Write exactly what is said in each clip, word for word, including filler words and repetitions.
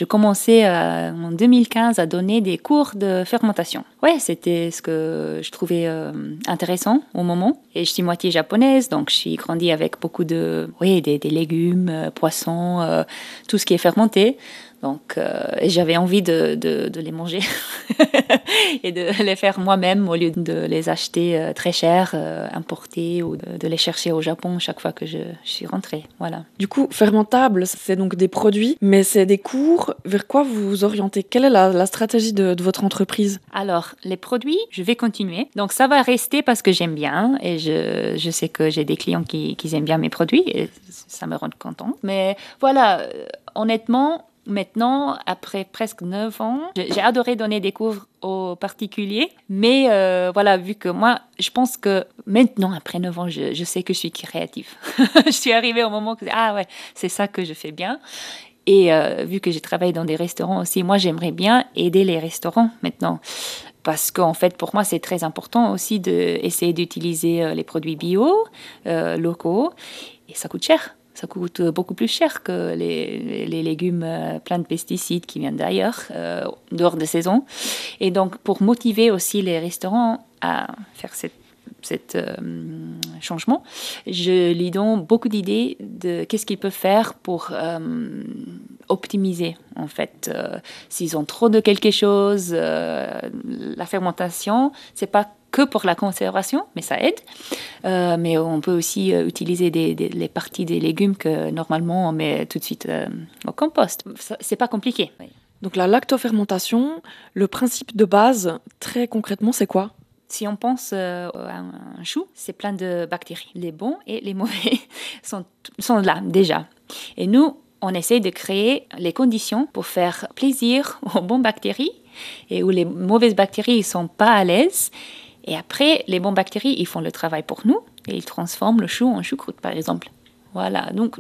je commençais euh, en deux mille quinze à donner des cours de fermentation. Ouais, c'était ce que je trouvais euh, intéressant au moment. Et je suis moitié japonaise, donc je suis grandie avec beaucoup de, oui, des, des légumes, euh, poissons, euh, tout ce qui est fermenté. Donc, euh, j'avais envie de, de, de les manger et de les faire moi-même au lieu de les acheter euh, très cher, euh, importés, ou de, de les chercher au Japon chaque fois que je, je suis rentrée. Voilà. Du coup, fermentable, c'est donc des produits, mais c'est des cours. Vers quoi vous vous orientez? Quelle est la, la stratégie de, de votre entreprise? Alors, les produits, je vais continuer. Donc, ça va rester parce que j'aime bien et je, je sais que j'ai des clients qui, qui aiment bien mes produits et ça me rend contente. Mais voilà, euh, honnêtement, maintenant, après presque neuf ans, j'ai adoré donner des cours aux particuliers. Mais euh, voilà, vu que moi, je pense que maintenant, après neuf ans, je, je sais que je suis créative. Je suis arrivée au moment que, ah ouais, c'est ça que je fais bien. Et euh, vu que j'ai travaillé dans des restaurants aussi, moi, j'aimerais bien aider les restaurants maintenant. Parce qu'en fait, pour moi, c'est très important aussi d'essayer d'utiliser euh, les produits bio, euh, locaux. Et ça coûte cher. Ça coûte beaucoup plus cher que les, les légumes euh, pleins de pesticides qui viennent d'ailleurs, euh, dehors de saison. Et donc, pour motiver aussi les restaurants à faire cette cet euh, changement, je lui donne beaucoup d'idées de qu'est-ce qu'ils peuvent faire pour euh, optimiser en fait. Euh, s'ils ont trop de quelque chose, euh, la fermentation, c'est pas que pour la conservation, mais ça aide. Euh, mais on peut aussi euh, utiliser des, des, les parties des légumes que normalement on met tout de suite euh, au compost. Ça, c'est pas compliqué. Donc la lactofermentation, le principe de base, très concrètement, c'est quoi? Si on pense euh, à un chou, c'est plein de bactéries. Les bons et les mauvais sont, sont là déjà. Et nous, on essaie de créer les conditions pour faire plaisir aux bonnes bactéries et où les mauvaises bactéries ne sont pas à l'aise. Et après, les bonnes bactéries, ils font le travail pour nous et ils transforment le chou en choucroute, par exemple. Voilà, donc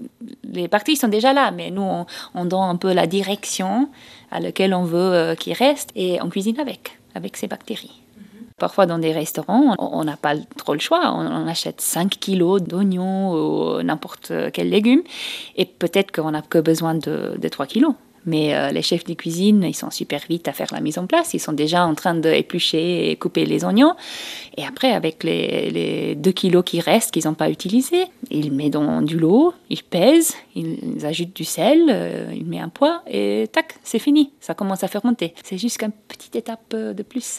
les bactéries sont déjà là, mais nous, on, on donne un peu la direction à laquelle on veut euh, qu'ils restent et on cuisine avec, avec ces bactéries. Parfois, dans des restaurants, on n'a pas trop le choix. On, on achète cinq kilos d'oignons ou n'importe quel légume. Et peut-être qu'on n'a que besoin de, de trois kilos. Mais euh, les chefs de cuisine, ils sont super vite à faire la mise en place. Ils sont déjà en train d'éplucher et couper les oignons. Et après, avec les, les deux kilos qui restent, qu'ils n'ont pas utilisés, ils mettent dans du lot, ils pèsent, ils ajoutent du sel, euh, ils mettent un poids et tac, c'est fini. Ça commence à fermenter. C'est juste une petite étape de plus.